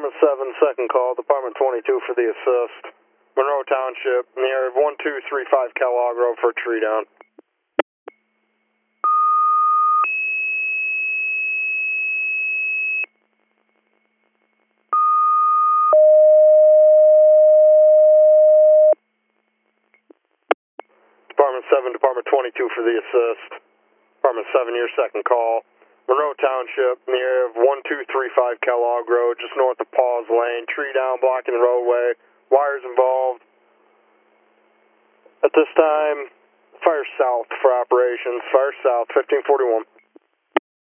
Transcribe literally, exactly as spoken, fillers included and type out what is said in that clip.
Department seven, second call, Department twenty-two for the assist. Monroe Township, in the area of one two three five Kellogg Road for a tree down. Department seven, Department twenty-two for the assist. Department seven, your second call. Monroe Township, in the area of one two three five Kellogg Road, just north of Paws Lane. Tree down, blocking the roadway. Wires involved. At this time, fire south for operations. Fire south, fifteen forty-one.